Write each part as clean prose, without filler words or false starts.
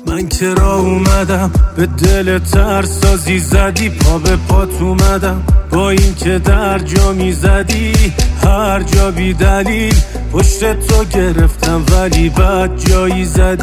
من که را اومدم به دل ترسازی زدی، پا به پات اومدم با این که در جا میزدی هر جا بی دلیل پشت تو گرفتم ولی بد جایی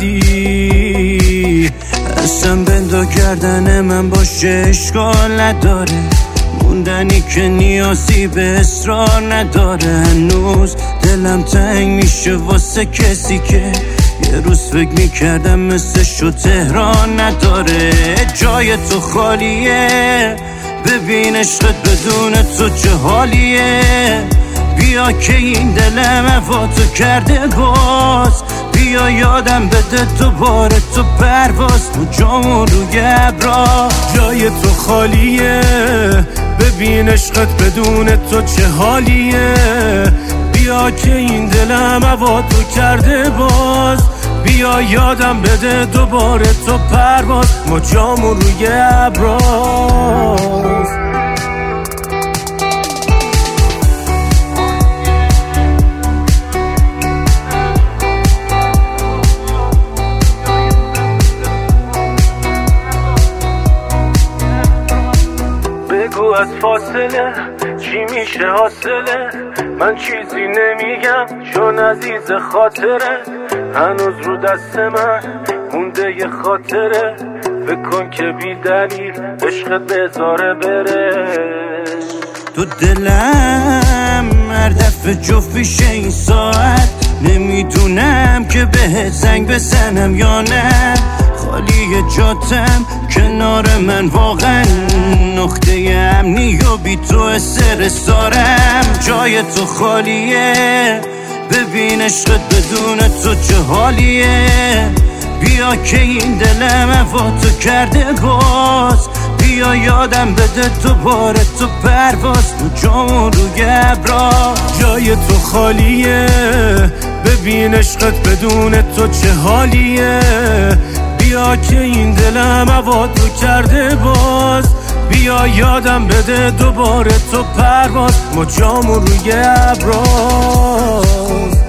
زدی. اصلا بندو گردن من باشه اشکال نداره، موندنی که نیازی به اصرار نداره. هنوز دلم تنگ میشه واسه کسی که یه روز فکر میکردم مثلشو تهران نداره. جای تو خالیه، ببین عشقت بدون تو چه حالیه. بیا که این دلم هوا تو کرده باز، بیا یادم بده دوباره تو پرواز تو جامون روی ابرا. جای تو خالیه، ببین عشقت بدون تو چه حالیه. بیا که این دلم هوا تو کرده باز، بیا یادم بده دوباره تو پرواز ما جامون روی ابراز. بگو از فاصله چی میشه حاصله، من چیزی نمیگم چون عزیز خاطره. هنوز رو دست من مونده یه خاطره، بکن که بی دلیل عشقت بذاره بره. تو دلم هر دفعه جفت میشه این ساعت، نمیدونم که بهت زنگ بزنم یا نه. خالی جاتم کنار من واقعا نقطه امنی و بی تو استرس دارم. جای تو خالیه، ببین عشقت بدون تو چه حالیه. بیا که این دلم هوا تو کرده باز، بیا یادم بده دوباره تو پرواز تو جامون روی ابرا. جای تو خالیه، ببین عشقت بدون تو چه حالیه. بیا که این دلم هوا تو کرده باز، بیا یادم بده دوباره تو پرواز ما جامون روی ابراز.